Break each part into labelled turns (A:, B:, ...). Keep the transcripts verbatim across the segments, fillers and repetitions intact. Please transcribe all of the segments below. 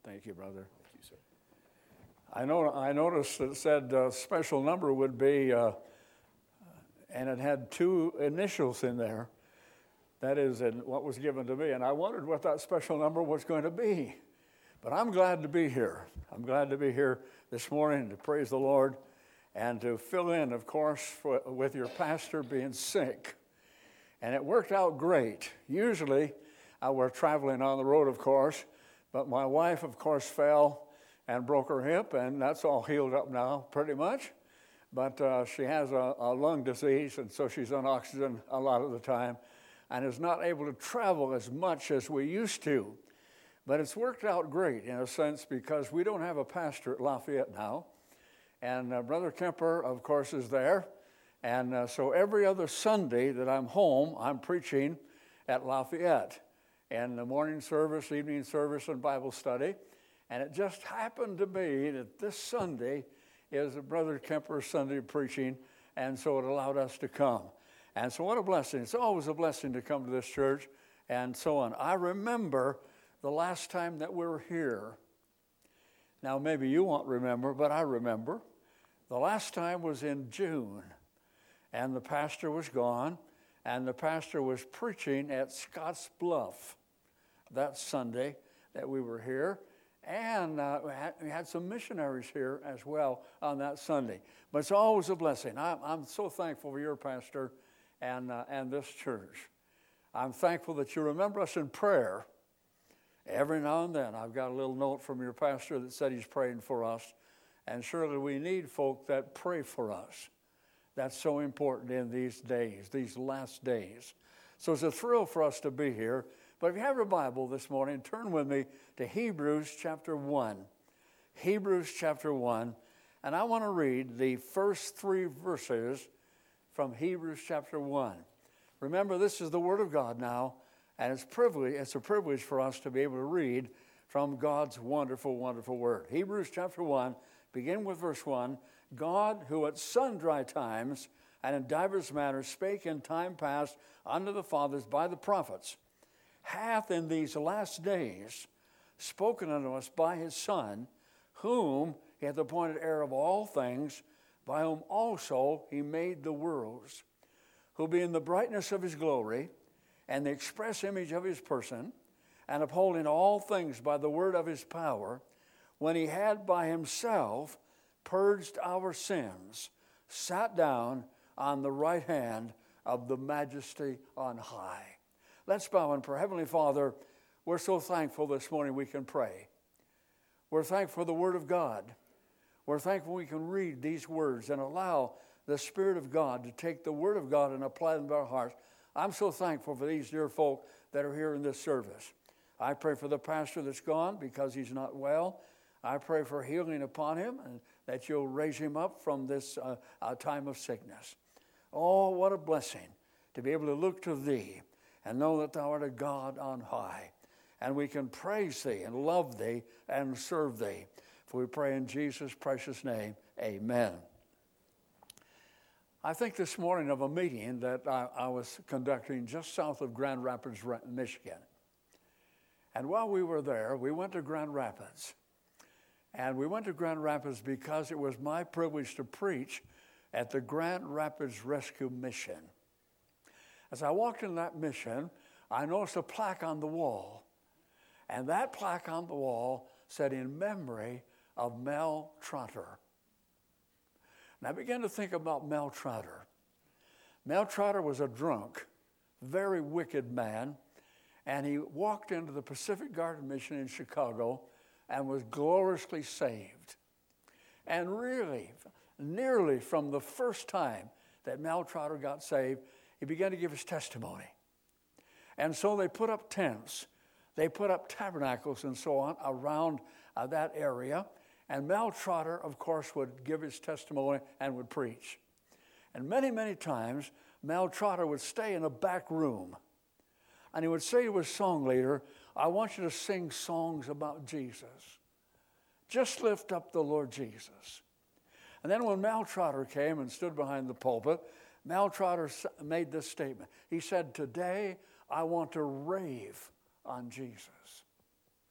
A: Thank you, brother.
B: Thank you, sir.
A: I know. I noticed it said uh, special number would be, uh, and it had two initials in there. That is in what was given to me, and I wondered what that special number was going to be. But I'm glad to be here. I'm glad to be here this morning to praise the Lord and to fill in, of course, for, with your pastor being sick. And it worked out great. Usually, uh, we're traveling on the road, of course, but my wife, of course, fell and broke her hip, and that's all healed up now, pretty much. But uh, she has a, a lung disease, and so she's on oxygen a lot of the time, and is not able to travel as much as we used to. But it's worked out great, in a sense, because we don't have a pastor at Lafayette now. And uh, Brother Kemper, of course, is there. And uh, so every other Sunday that I'm home, I'm preaching at Lafayette in the morning service, evening service, and Bible study. And it just happened to be that this Sunday is Brother Kemper's Sunday of preaching, and so it allowed us to come. And so what a blessing. It's always a blessing to come to this church and so on. I remember the last time that we were here. Now, maybe you won't remember, but I remember. The last time was in June, and the pastor was gone, and the pastor was preaching at Scotts Bluff that Sunday that we were here. And uh, we, had, we had some missionaries here as well on that Sunday. But it's always a blessing. I'm, I'm so thankful for your pastor and uh, and this church. I'm thankful that you remember us in prayer. Every now and then, I've got a little note from your pastor that said he's praying for us. And surely we need folk that pray for us. That's so important in these days, these last days. So it's a thrill for us to be here. But if you have your Bible this morning, turn with me to Hebrews chapter one. Hebrews chapter one. And I want to read the first three verses from Hebrews chapter one. Remember, this is the Word of God now, and it's privilege, it's a privilege for us to be able to read from God's wonderful, wonderful Word. Hebrews chapter one, begin with verse one. God, who at sundry times and in divers manners spake in time past unto the fathers by the prophets, hath in these last days spoken unto us by his Son, whom he hath appointed heir of all things, by whom also he made the worlds, who being the brightness of his glory, and the express image of his person, and upholding all things by the word of his power, when he had by himself purged our sins, sat down on the right hand of the majesty on high. Let's bow and pray. Heavenly Father, we're so thankful this morning we can pray. We're thankful for the Word of God. We're thankful we can read these words and allow the Spirit of God to take the Word of God and apply them to our hearts. I'm so thankful for these dear folk that are here in this service. I pray for the pastor that's gone because he's not well. I pray for healing upon him and that you'll raise him up from this uh, uh, time of sickness. Oh, what a blessing to be able to look to thee and know that thou art a God on high. And we can praise thee and love thee and serve thee. For we pray in Jesus' precious name, amen. I think this morning of a meeting that I, I was conducting just south of Grand Rapids, Michigan. And while we were there, we went to Grand Rapids. And we went to Grand Rapids because it was my privilege to preach at the Grand Rapids Rescue Mission. As I walked in that mission, I noticed a plaque on the wall. And that plaque on the wall said, in memory of Mel Trotter. And I began to think about Mel Trotter. Mel Trotter was a drunk, very wicked man, and he walked into the Pacific Garden Mission in Chicago and was gloriously saved. And really, nearly from the first time that Mel Trotter got saved, he began to give his testimony. And so they put up tents. They put up tabernacles and so on around uh, that area. And Mel Trotter, of course, would give his testimony and would preach. And many, many times, Mel Trotter would stay in a back room. And he would say to his song leader, I want you to sing songs about Jesus. Just lift up the Lord Jesus. And then when Mel Trotter came and stood behind the pulpit, Mel Trotter made this statement. He said, today I want to rave on Jesus.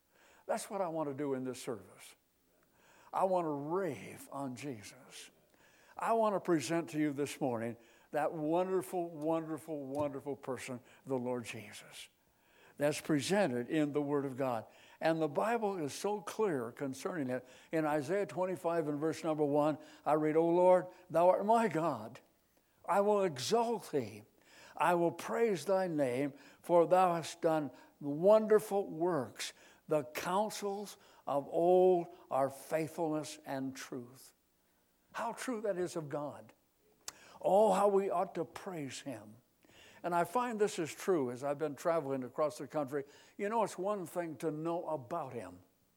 A: That's what I want to do in this service. I want to rave on Jesus. I want to present to you this morning that wonderful, wonderful, wonderful person, the Lord Jesus, that's presented in the Word of God. And the Bible is so clear concerning it. In Isaiah twenty-five and verse number one, I read, O Lord, thou art my God. I will exalt thee. I will praise thy name, for thou hast done wonderful works. The counsels of old are faithfulness and truth. How true that is of God. Oh, how we ought to praise him. And I find this is true as I've been traveling across the country. You know, it's one thing to know about him,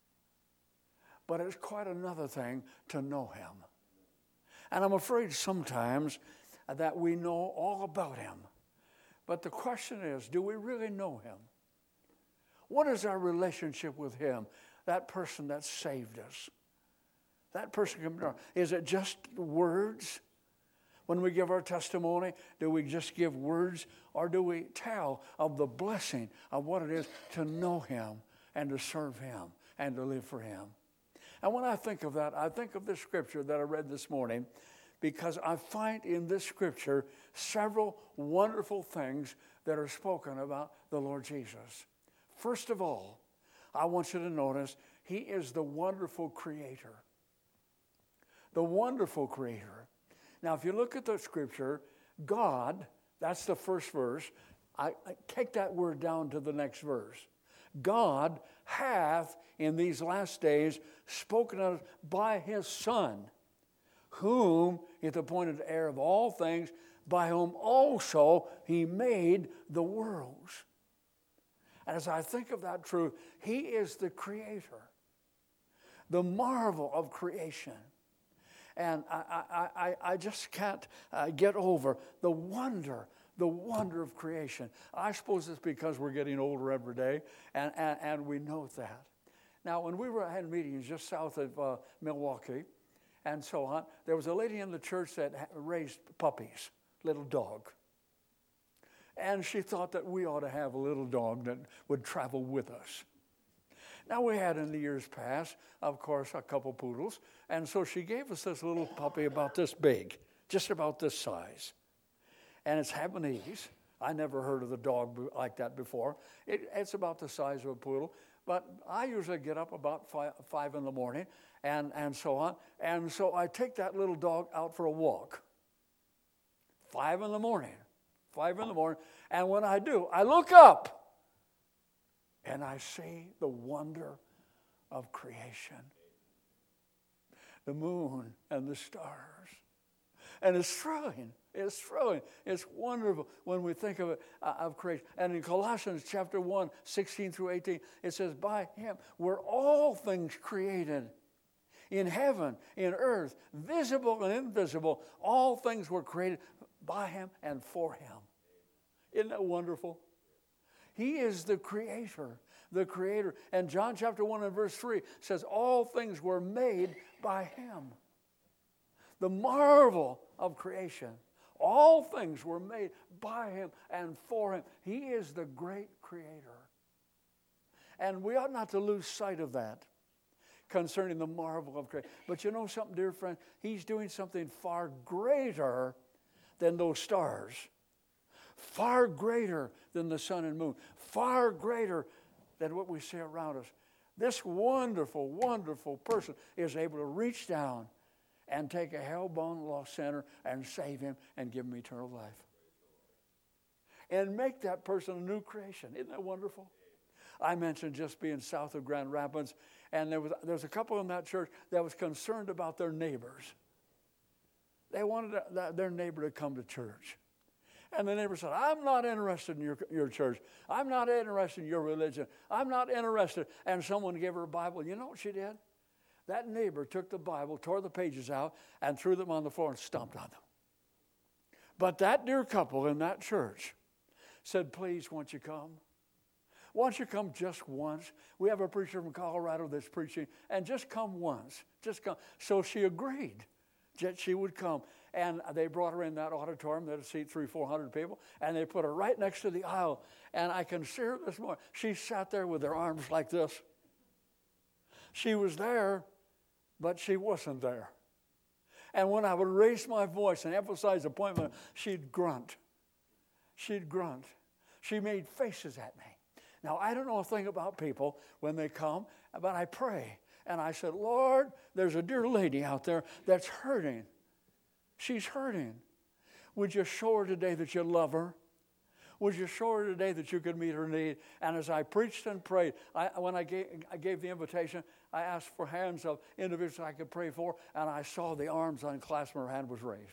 A: but it's quite another thing to know him. And I'm afraid sometimes that we know all about him. But the question is, do we really know him? What is our relationship with him? That person that saved us. That person, is it just words? When we give our testimony, do we just give words, or do we tell of the blessing of what it is to know him and to serve him and to live for him? And when I think of that, I think of this scripture that I read this morning, because I find in this scripture several wonderful things that are spoken about the Lord Jesus. First of all, I want you to notice he is the wonderful creator. The wonderful creator. Now, if you look at the scripture, God, that's the first verse. I, I take that word down to the next verse. God hath in these last days spoken of by his Son, whom he hath appointed heir of all things, by whom also he made the worlds. And as I think of that truth, he is the creator, the marvel of creation. And I, I, I, I just can't uh, get over the wonder, the wonder of creation. I suppose it's because we're getting older every day, and, and, and we know that. Now, when we were had meetings just south of uh, Milwaukee and so on, there was a lady in the church that raised puppies, little dog. And she thought that we ought to have a little dog that would travel with us. Now, we had in the years past, of course, a couple poodles. And so she gave us this little puppy about this big, just about this size. And it's Havanese. I never heard of the dog like that before. It, it's about the size of a poodle. But I usually get up about five, five in the morning and, and so on. And so I take that little dog out for a walk. Five in the morning. Five in the morning. And when I do, I look up. And I see the wonder of creation. The moon and the stars. And it's thrilling. It's thrilling. It's wonderful when we think of it, uh, of creation. And in Colossians chapter one, sixteen through eighteen, it says, by him were all things created. In heaven, in earth, visible and invisible, all things were created by him and for him. Isn't that wonderful? He is the creator, the creator. And John chapter one and verse three says, all things were made by him. The marvel of creation. All things were made by him and for him. He is the great creator. And we ought not to lose sight of that concerning the marvel of creation. But you know something, dear friend? He's doing something far greater than those stars. Far greater than the sun and moon. Far greater than what we see around us. This wonderful, wonderful person is able to reach down and take a hell-bound lost sinner and save him and give him eternal life. And make that person a new creation. Isn't that wonderful? I mentioned just being south of Grand Rapids, and there was, there was a couple in that church that was concerned about their neighbors. They wanted their neighbor to come to church. And the neighbor said, I'm not interested in your, your church. I'm not interested in your religion. I'm not interested. And someone gave her a Bible. You know what she did? That neighbor took the Bible, tore the pages out, and threw them on the floor and stomped on them. But that dear couple in that church said, please, won't you come? Won't you come just once? We have a preacher from Colorado that's preaching, and just come once. Just come. So she agreed that she would come. And they brought her in that auditorium that would seat three, four hundred people, and they put her right next to the aisle. And I can see her this morning. She sat there with her arms like this. She was there, but she wasn't there. And when I would raise my voice and emphasize appointment, she'd grunt. She'd grunt. She made faces at me. Now, I don't know a thing about people when they come, but I pray. And I said, Lord, there's a dear lady out there that's hurting. She's hurting. Would you show her today that you love her? Would you show her today that you could meet her need? And as I preached and prayed, I, when I gave, I gave the invitation, I asked for hands of individuals I could pray for, and I saw the arms unclasped and her hand was raised.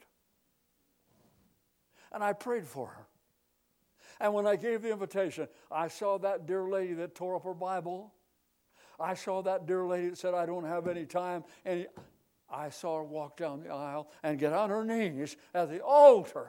A: And I prayed for her. And when I gave the invitation, I saw that dear lady that tore up her Bible. I saw that dear lady that said, I don't have any time. And I saw her walk down the aisle and get on her knees at the altar.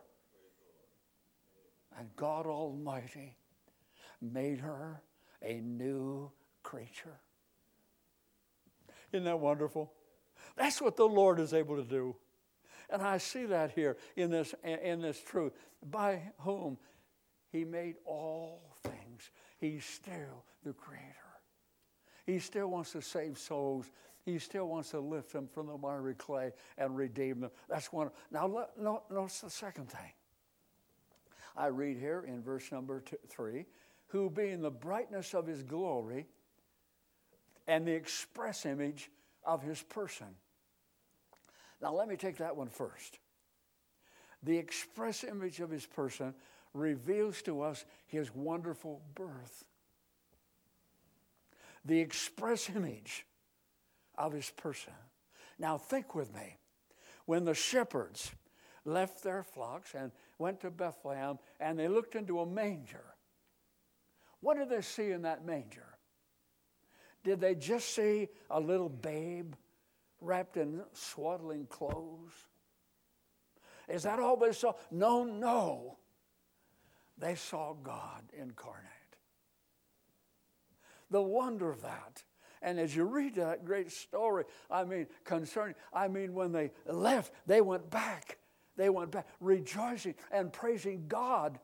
A: And God Almighty made her a new creature. Isn't that wonderful? That's what the Lord is able to do. And I see that here in this, in this truth. By whom He made all things. He's still the Creator. He still wants to save souls. He still wants to lift them from the miry clay and redeem them. That's one. Now, notice the second thing. I read here in verse number two, three, who being the brightness of His glory and the express image of His person. Now, let me take that one first. The express image of His person reveals to us His wonderful birth. The express image of His person. Now, think with me. When the shepherds left their flocks and went to Bethlehem, and they looked into a manger, what did they see in that manger? Did they just see a little babe wrapped in swaddling clothes? Is that all they saw? No, no. They saw God incarnate. The wonder of that. And as you read that great story, I mean, concerning, I mean, when they left, they went back. They went back rejoicing and praising God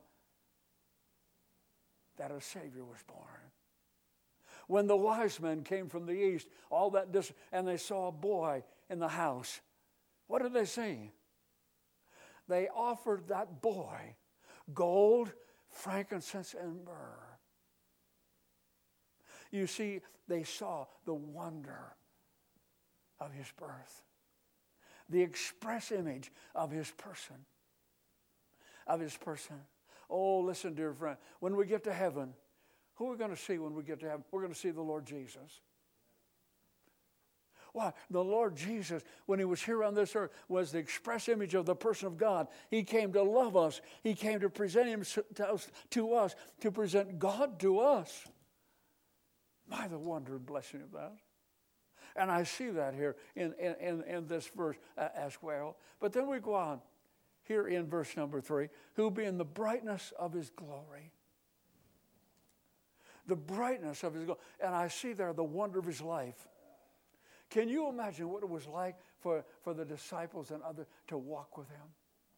A: that a Savior was born. When the wise men came from the east, all that dis- and they saw a boy in the house, what did they see? They offered that boy gold, frankincense, and myrrh. You see, they saw the wonder of His birth. The express image of His person. Of His person. Oh, listen, dear friend. When we get to heaven, who are we going to see when we get to heaven? We're going to see the Lord Jesus. Why? The Lord Jesus, when He was here on this earth, was the express image of the person of God. He came to love us. He came to present Himself to us, to present God to us. My, the wonder and blessing of that. And I see that here in, in, in this verse uh, as well. But then we go on here in verse number three, who being the brightness of His glory. The brightness of His glory. And I see there the wonder of His life. Can you imagine what it was like for, for the disciples and others to walk with Him?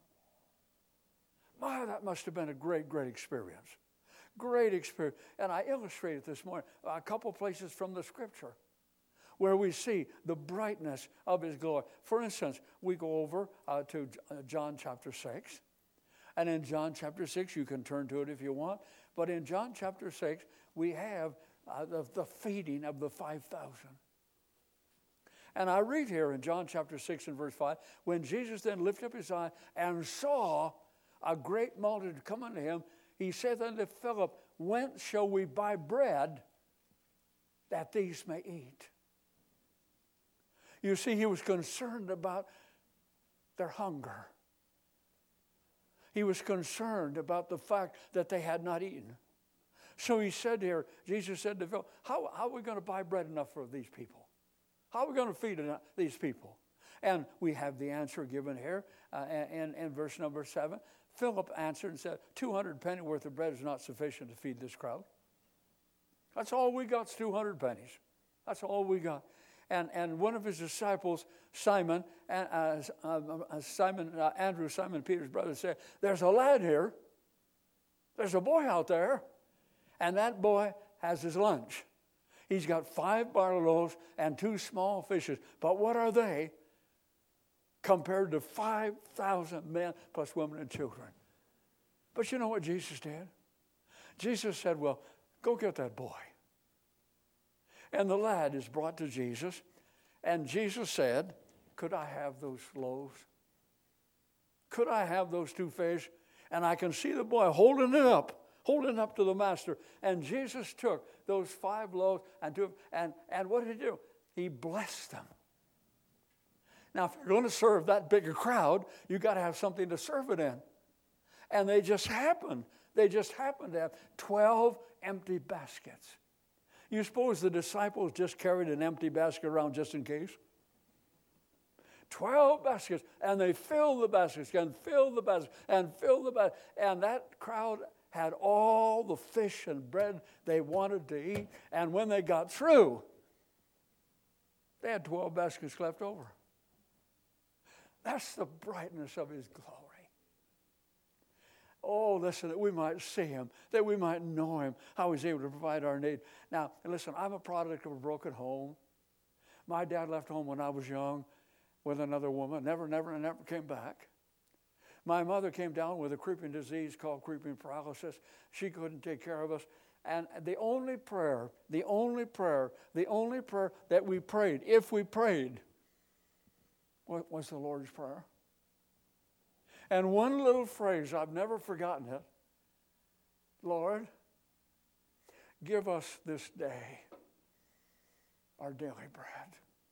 A: My, that must have been a great, great experience. Great experience. And I illustrated this morning a couple places from the Scripture where we see the brightness of His glory. For instance, we go over uh, to John chapter six. And in John chapter six, you can turn to it if you want. But in John chapter six, we have uh, the, the feeding of the five thousand. And I read here in John chapter six and verse five, when Jesus then lifted up His eye and saw a great multitude come unto Him, He said unto Philip, whence shall we buy bread that these may eat? You see, He was concerned about their hunger. He was concerned about the fact that they had not eaten. So He said here, Jesus said to Philip, how, how are we going to buy bread enough for these people? How are we going to feed these people? And we have the answer given here uh, in, in verse number seven. Philip answered and said, two hundred penny worth of bread is not sufficient to feed this crowd. That's all we got is two hundred pennies. That's all we got. And and one of His disciples, Simon, uh, uh, Simon uh, Andrew, Simon Peter's brother, said, there's a lad here. There's a boy out there. And that boy has his lunch. He's got five barley loaves and two small fishes. But what are they compared to five thousand men plus women and children? But you know what Jesus did? Jesus said, well, go get that boy. And the lad is brought to Jesus. And Jesus said, could I have those loaves? Could I have those two fish? And I can see the boy holding it up, holding it up to the master. And Jesus took those five loaves and two, and, and what did he do? He blessed them. Now, if you're going to serve that big a crowd, you've got to have something to serve it in. And they just happened. They just happened to have twelve empty baskets. You suppose the disciples just carried an empty basket around just in case? Twelve baskets, and they filled the baskets, and filled the baskets, and filled the baskets. And that crowd had all the fish and bread they wanted to eat. And when they got through, they had twelve baskets left over. That's the brightness of his glory. Oh, listen, that we might see him, that we might know him, how he's able to provide our need. Now, listen, I'm a product of a broken home. My dad left home when I was young with another woman, never, never, never came back. My mother came down with a creeping disease called creeping paralysis. She couldn't take care of us. And the only prayer, the only prayer, the only prayer that we prayed, if we prayed, was the Lord's Prayer. And one little phrase, I've never forgotten it. Lord, give us this day our daily bread.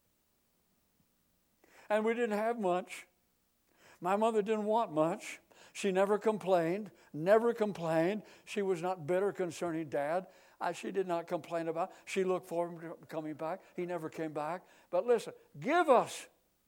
A: And we didn't have much. My mother didn't want much. She never complained, never complained. She was not bitter concerning Dad. I, she did not complain about it. She looked for him coming back. He never came back. But listen, give us.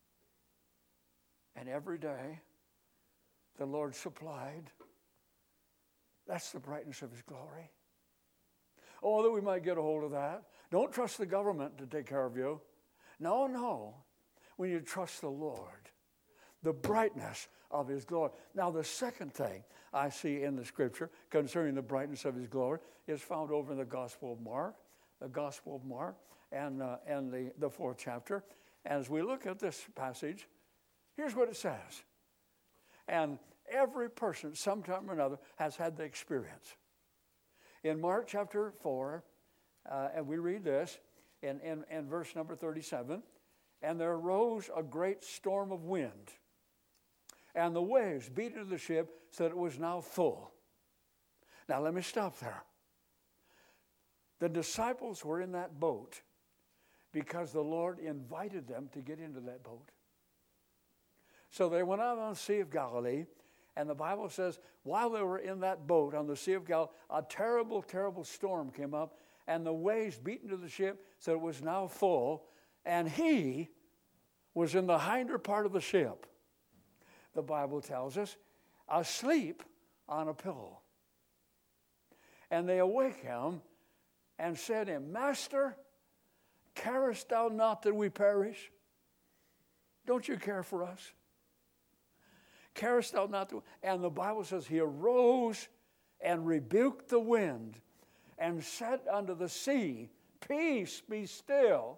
A: And every day, the Lord supplied. That's the brightness of his glory. Oh, that we might get a hold of that. Don't trust the government to take care of you. No, no. We need to trust the Lord. The brightness of his glory. Now, the second thing I see in the scripture concerning the brightness of his glory is found over in the Gospel of Mark. The Gospel of Mark and, uh, and the, the fourth chapter. As we look at this passage, here's what it says. And every person, sometime or another, has had the experience. In Mark chapter four, uh, and we read this in, in, in verse number thirty-seven, and there arose a great storm of wind, and the waves beat into the ship so that it was now full. Now let me stop there. The disciples were in that boat because the Lord invited them to get into that boat. So they went out on the Sea of Galilee, and the Bible says, while they were in that boat on the Sea of Galilee, a terrible, terrible storm came up, and the waves beat into the ship, so it was now full, and he was in the hinder part of the ship, the Bible tells us, asleep on a pillow. And they awake him and said to him, Master, carest thou not that we perish? Don't you care for us? Carest thou not to? And the Bible says he arose and rebuked the wind and said unto the sea, Peace, be still.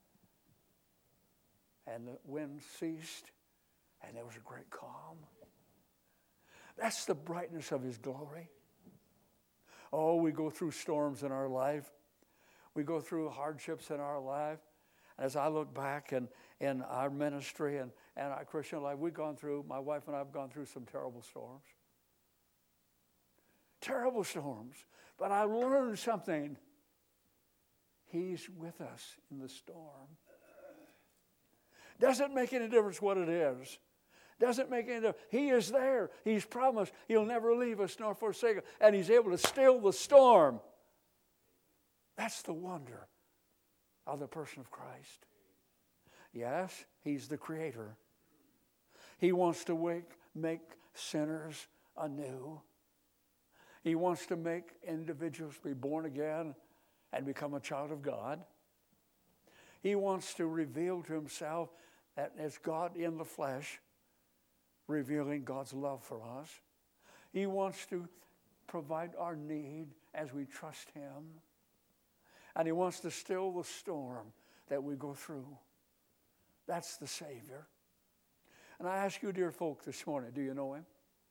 A: And the wind ceased, and there was a great calm. That's the brightness of his glory. Oh, we go through storms in our life. We go through hardships in our life. As I look back in, in our ministry and, and our Christian life, we've gone through, my wife and I have gone through some terrible storms. Terrible storms. But I learned something. He's with us in the storm. Doesn't make any difference what it is. Doesn't make any difference. He is there. He's promised he'll never leave us nor forsake us. And he's able to still the storm. That's the wonder of the person of Christ. Yes, he's the creator. He wants to wake, make sinners anew. He wants to make individuals be born again and become a child of God. He wants to reveal to himself that as God in the flesh, revealing God's love for us. He wants to provide our need as we trust him. And he wants to still the storm that we go through. That's the Savior. And I ask you, dear folk, this morning, do you know him?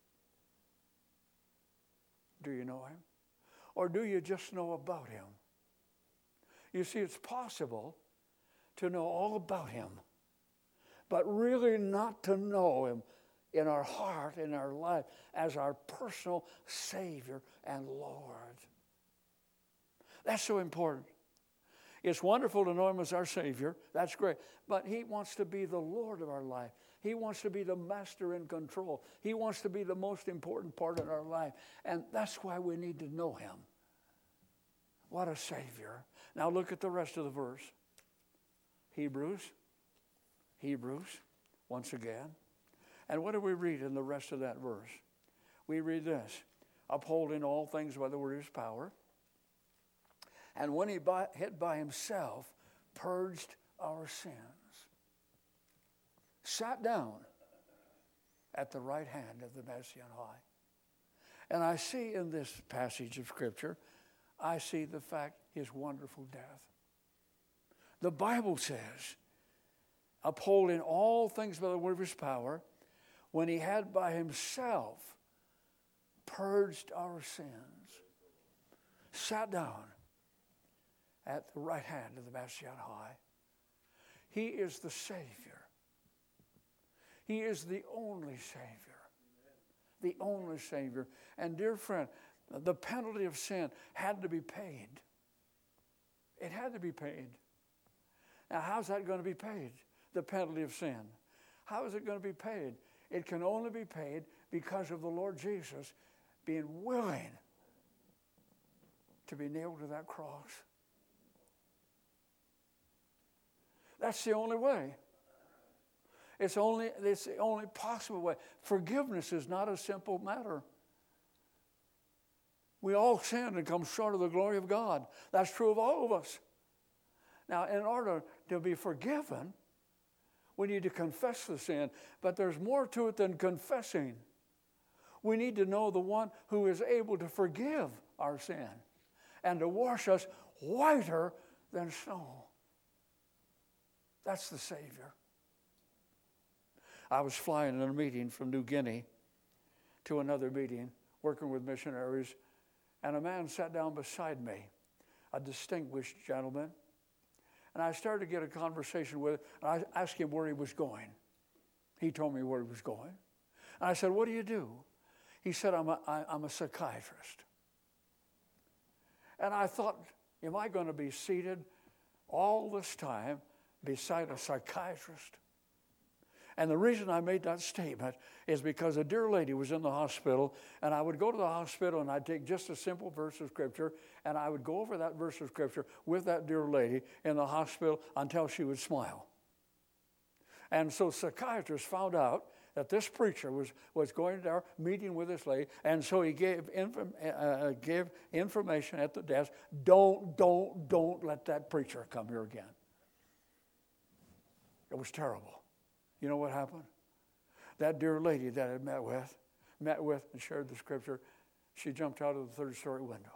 A: Do you know him? Or do you just know about him? You see, it's possible to know all about him, but really not to know him in our heart, in our life, as our personal Savior and Lord. That's so important. It's wonderful to know him as our Savior. That's great. But he wants to be the Lord of our life. He wants to be the master in control. He wants to be the most important part of our life. And that's why we need to know him. What a Savior. Now look at the rest of the verse. Hebrews. Hebrews, once again. And what do we read in the rest of that verse? We read this. Upholding all things by the word of his power. And when he by, hid by himself, purged our sins. Sat down at the right hand of the Majesty on high. And I see in this passage of Scripture, I see the fact, his wonderful death. The Bible says, upholding all things by the word of his power, when he had by himself purged our sins, sat down at the right hand of the Majesty on high. He is the Savior. He is the only Savior. The only Savior. And dear friend, the penalty of sin had to be paid. It had to be paid. Now, how's that going to be paid? The penalty of sin. How is it going to be paid? It can only be paid because of the Lord Jesus being willing to be nailed to that cross. That's the only way. It's only it's the only possible way. Forgiveness is not a simple matter. We all sin and come short of the glory of God. That's true of all of us. Now, in order to be forgiven, we need to confess the sin. But there's more to it than confessing. We need to know the one who is able to forgive our sin and to wash us whiter than snow. That's the Savior. I was flying in a meeting from New Guinea to another meeting, working with missionaries, and a man sat down beside me, a distinguished gentleman, and I started to get a conversation with him, and I asked him where he was going. He told me where he was going. And I said, what do you do? He said, I'm a, I, I'm a psychiatrist. And I thought, am I going to be seated all this time beside a psychiatrist? And the reason I made that statement is because a dear lady was in the hospital, and I would go to the hospital and I'd take just a simple verse of Scripture, and I would go over that verse of Scripture with that dear lady in the hospital until she would smile. And so psychiatrists found out that this preacher was, was going there, meeting with this lady, and so he gave, inform, uh, gave information at the desk, don't, don't, don't let that preacher come here again. It was terrible. You know what happened? That dear lady that I met with, met with and shared the Scripture, she jumped out of the third story window.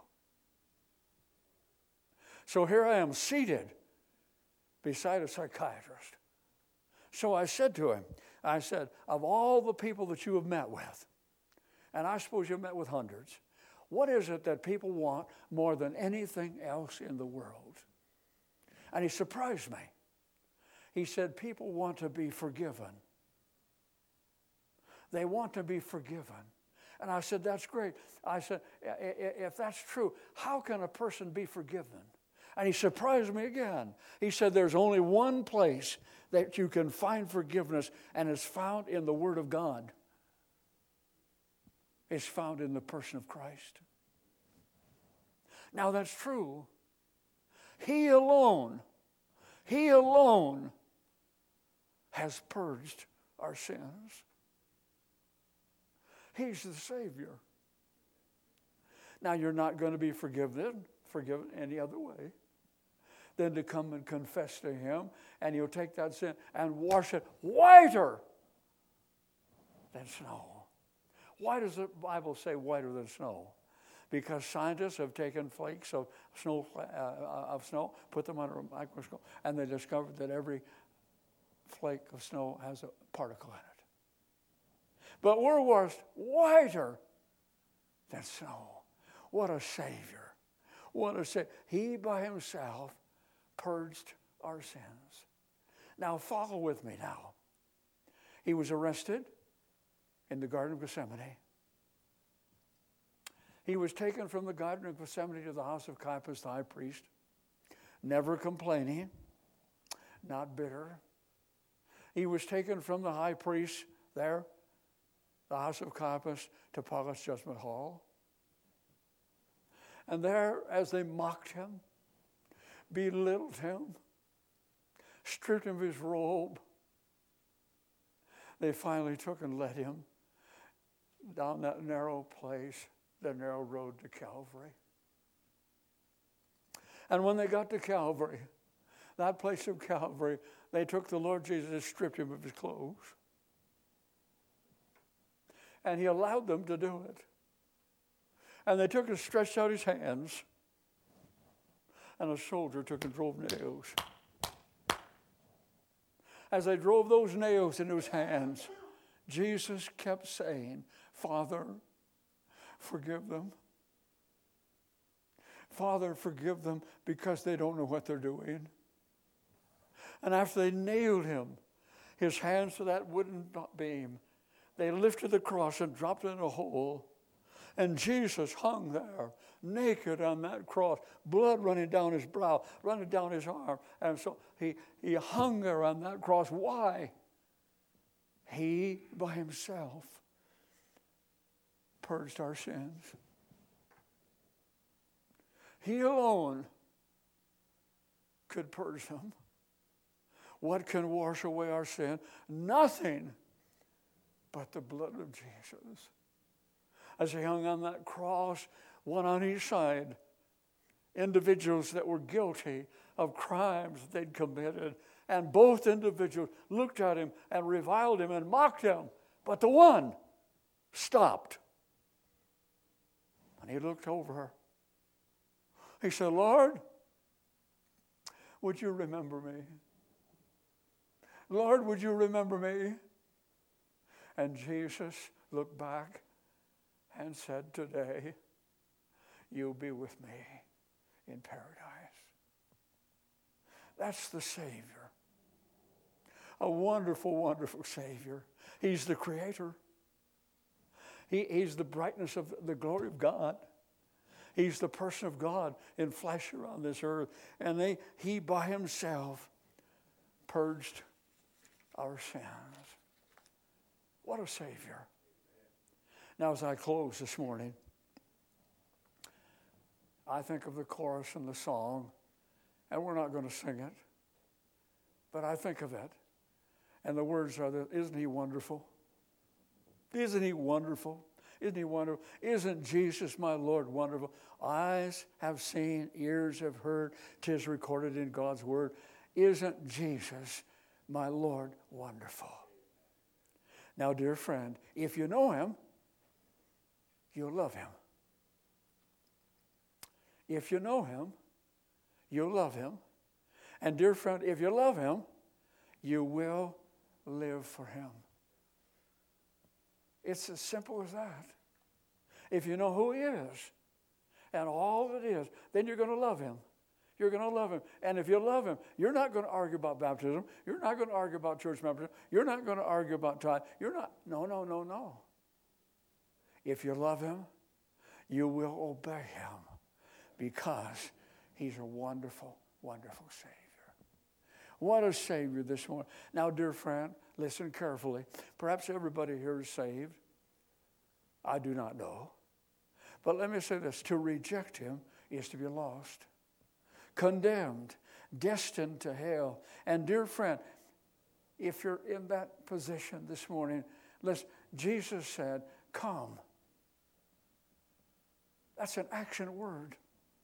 A: So here I am seated beside a psychiatrist. So I said to him, I said, of all the people that you have met with, and I suppose you've met with hundreds, what is it that people want more than anything else in the world? And he surprised me. He said, people want to be forgiven. They want to be forgiven. And I said, that's great. I said, if that's true, how can a person be forgiven? And he surprised me again. He said, there's only one place that you can find forgiveness, and it's found in the Word of God. It's found in the person of Christ. Now that's true. He alone, He alone has purged our sins. He's the Savior. Now you're not going to be forgiven, forgiven any other way than to come and confess to Him, and He'll take that sin and wash it whiter than snow. Why does the Bible say whiter than snow? because scientists have taken flakes of snow, uh, of snow, put them under a microscope, and they discovered that every flake of snow has a particle in it. But we're washed whiter than snow. What a Savior. What a Savior. He by himself purged our sins. Now follow with me now. He was arrested in the Garden of Gethsemane. He was taken from the Garden of Gethsemane to the house of Caiaphas, the high priest, never complaining, not bitter. He was taken from the high priest there, the house of Caiaphas, to Pilate's judgment hall. And there, as they mocked him, belittled him, stripped him of his robe, they finally took and led him down that narrow place, the narrow road to Calvary. And when they got to Calvary, that place of Calvary, they took the Lord Jesus and stripped him of his clothes. And he allowed them to do it. And they took and stretched out his hands, and a soldier took and drove nails. As they drove those nails into his hands, Jesus kept saying, Father, forgive them. Father, forgive them because they don't know what they're doing. And after they nailed him, his hands to that wooden beam, they lifted the cross and dropped it in a hole. And Jesus hung there, naked on that cross, blood running down his brow, running down his arm. And so he, he hung there on that cross. Why? He, by himself, purged our sins. He alone could purge them. What can wash away our sin? Nothing but the blood of Jesus. As he hung on that cross, one on each side, individuals that were guilty of crimes that they'd committed, and both individuals looked at him and reviled him and mocked him, but the one stopped. And he looked over her. He said, Lord, would you remember me? Lord, would you remember me? And Jesus looked back and said, today, you'll be with me in paradise. That's the Savior. A wonderful, wonderful Savior. He's the Creator. He, he's the brightness of the glory of God. He's the person of God in flesh around this earth. And they, he by himself purged our sins. What a Savior. Now, as I close this morning, I think of the chorus and the song, and we're not going to sing it, but I think of it, and the words are, that, isn't he wonderful? Isn't he wonderful? Isn't he wonderful? Isn't Jesus, my Lord, wonderful? Eyes have seen, ears have heard, 'tis recorded in God's word. Isn't Jesus, my Lord, wonderful? Now, dear friend, if you know him, you'll love him. If you know him, you'll love him. And dear friend, if you love him, you will live for him. It's as simple as that. If you know who he is and all that is, then you're going to love him. You're going to love him. And if you love him, you're not going to argue about baptism. You're not going to argue about church membership. You're not going to argue about tithe. You're not. No, no, no, no. If you love him, you will obey him because he's a wonderful, wonderful Savior. What a Savior this morning. Now, dear friend, listen carefully. Perhaps everybody here is saved. I do not know. But let me say this. To reject him is to be lost, condemned, destined to hell. And dear friend, if you're in that position this morning, listen, Jesus said, come. That's an action word.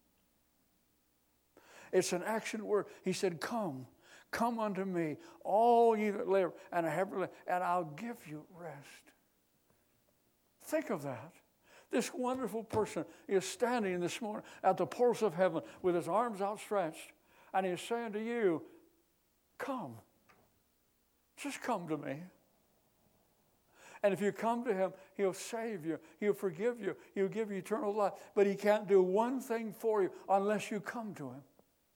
A: It's an action word. He said, come. Come unto me, all ye that labor and are heavy laden, and I'll give you rest. Think of that. This wonderful person is standing this morning at the portals of heaven with his arms outstretched, and he's saying to you, come. Just come to me. And if you come to him, he'll save you. He'll forgive you. He'll give you eternal life. But he can't do one thing for you unless you come to him.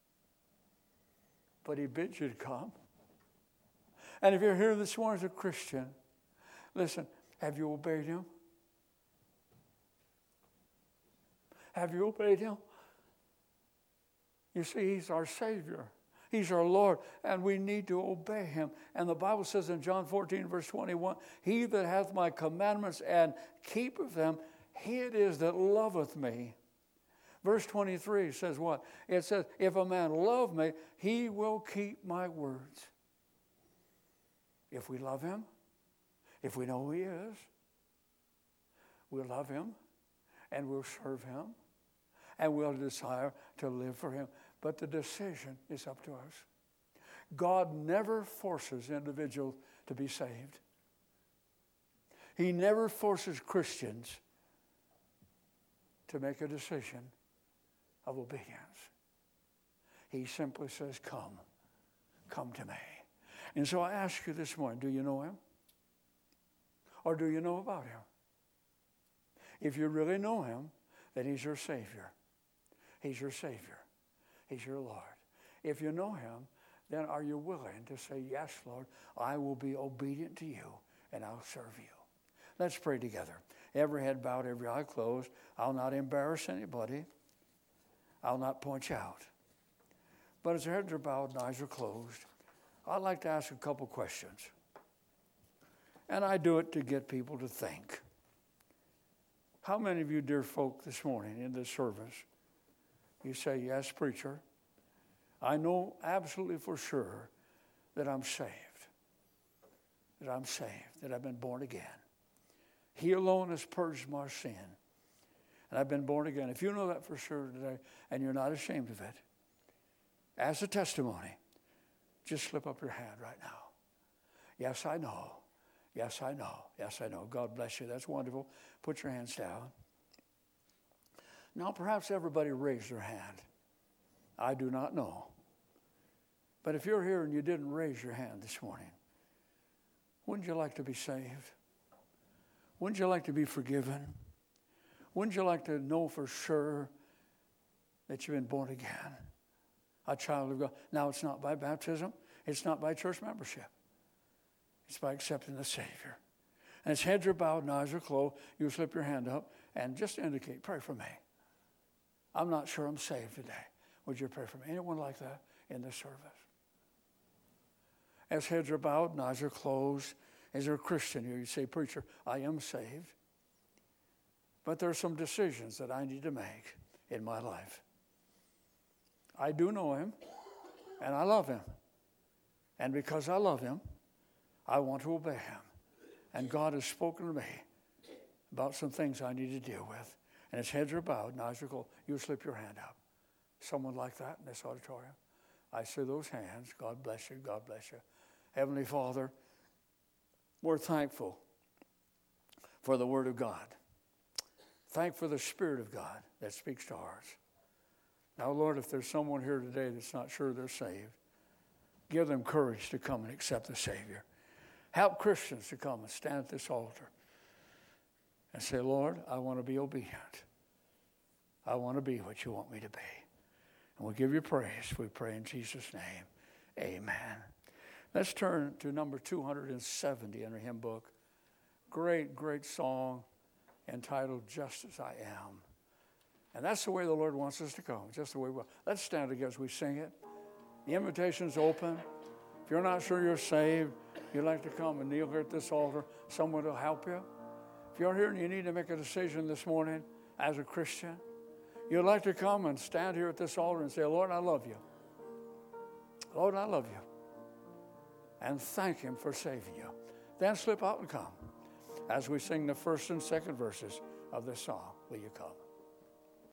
A: But he bids you to come. And if you're here this morning as a Christian, listen, have you obeyed him? Have you obeyed him? You see, he's our Savior. He's our Lord, and we need to obey him. And the Bible says in John fourteen, verse twenty-one, he that hath my commandments and keepeth them, he it is that loveth me. Verse twenty-three says what? It says, if a man love me, he will keep my words. If we love him, if we know who he is, we'll love him, and we'll serve him, and we'll desire to live for him. But the decision is up to us. God never forces individuals to be saved. He never forces Christians to make a decision of obedience. He simply says, come, come to me. And so I ask you this morning, do you know him? Or do you know about him? If you really know him, then he's your Savior. He's your Savior. He's your Lord. If you know him, then are you willing to say, yes, Lord, I will be obedient to you and I'll serve you. Let's pray together. Every head bowed, every eye closed. I'll not embarrass anybody. I'll not point you out. But as heads are bowed and eyes are closed, I'd like to ask a couple questions. And I do it to get people to think. How many of you, dear folk, this morning in this service, you say, yes, preacher, I know absolutely for sure that I'm saved, that I'm saved, that I've been born again. He alone has purged my sin, and I've been born again. If you know that for sure today, and you're not ashamed of it, as a testimony, just slip up your hand right now. Yes, I know. Yes, I know. Yes, I know. God bless you. That's wonderful. Put your hands down. Now, perhaps everybody raised their hand. I do not know. But if you're here and you didn't raise your hand this morning, wouldn't you like to be saved? Wouldn't you like to be forgiven? Wouldn't you like to know for sure that you've been born again? A child of God. Now, it's not by baptism. It's not by church membership. It's by accepting the Savior. And as heads are bowed and eyes are closed, you slip your hand up and just indicate, pray for me. I'm not sure I'm saved today. Would you pray for me? Anyone like that in this service? As heads are bowed and eyes are closed, as a Christian here, you say, preacher, I am saved. But there are some decisions that I need to make in my life. I do know him, and I love him. And because I love him, I want to obey him. And God has spoken to me about some things I need to deal with. And his heads are bowed and eyes are closed. You slip your hand up. Someone like that in this auditorium? I see those hands. God bless you. God bless you. Heavenly Father, we're thankful for the Word of God. Thankful for the Spirit of God that speaks to ours. Now, Lord, if there's someone here today that's not sure they're saved, give them courage to come and accept the Savior. Help Christians to come and stand at this altar and say, Lord, I want to be obedient. I want to be what you want me to be. And we'll give you praise. We pray in Jesus' name. Amen. Let's turn to number two hundred seventy in our hymn book. Great, great song entitled, Just As I Am. And that's the way the Lord wants us to come, just the way we are. Let's stand together as we sing it. The invitation's open. If you're not sure you're saved, you'd like to come and kneel here at this altar, someone will help you. If you're here and you need to make a decision this morning as a Christian, you'd like to come and stand here at this altar and say, Lord, I love you. Lord, I love you. And thank him for saving you. Then slip out and come as we sing the first and second verses of this song. Will you come?